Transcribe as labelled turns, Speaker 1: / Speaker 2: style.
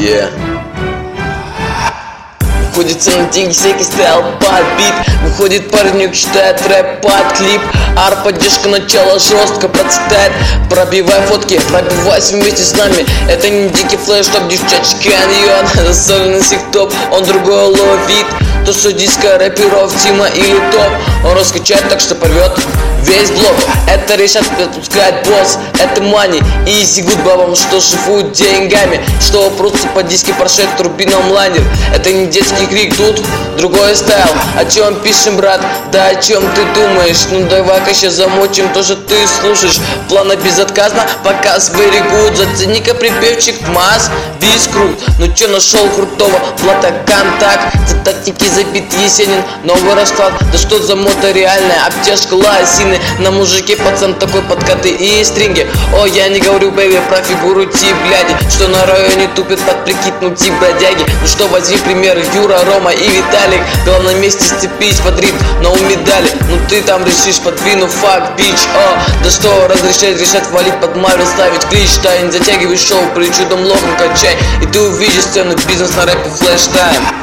Speaker 1: Yeah. Ходится на деньги, всякий стайл под бит. Выходит паренек, читает рэп под клип. Поддержка начала жестко процветает. Пробивай фотки, пробивайся вместе с нами. Это не дикий флэш, топ девчачий каньон. Засоленный топ, он другой ловит. То, что диско рэперов Тима или топ, он раскачает так, что порвет весь блок. Это решат, отпускает босс. Это мани, изи гуд бабам, что шифуют деньгами, что прутся по диске прошек турбином лайнер. Это не детский крик, тут другой стайл. О чем пишем, брат? Да о чем ты думаешь? Ну давай-ка сейчас замочим то, что ты слушаешь. Плана безотказно, показ very good. Зацени-ка припевчик масс, весь крут. Ну чё нашел крутого? Плата контакт. Цитатники забит Есенин, новый расклад. Да что за мода реальная? Обтяжка лосины. На мужике пацан такой подкаты и стринги. О, я не говорю, бэйби, про фигуру ти, бляди, что на районе тупит под прикид, ну ти бродяги. Ну что, возьми пример Юра, Рома и Виталик. В главном месте сцепись под ритм, но у медали. Ну ты там решишь, подвину факт, бич. О, да что разрешать, решать валить под Марвел, ставить клич. Тайн, затягивай шоу, причудом логом качай, и ты увидишь сцену бизнес на рэпе флэш тайм.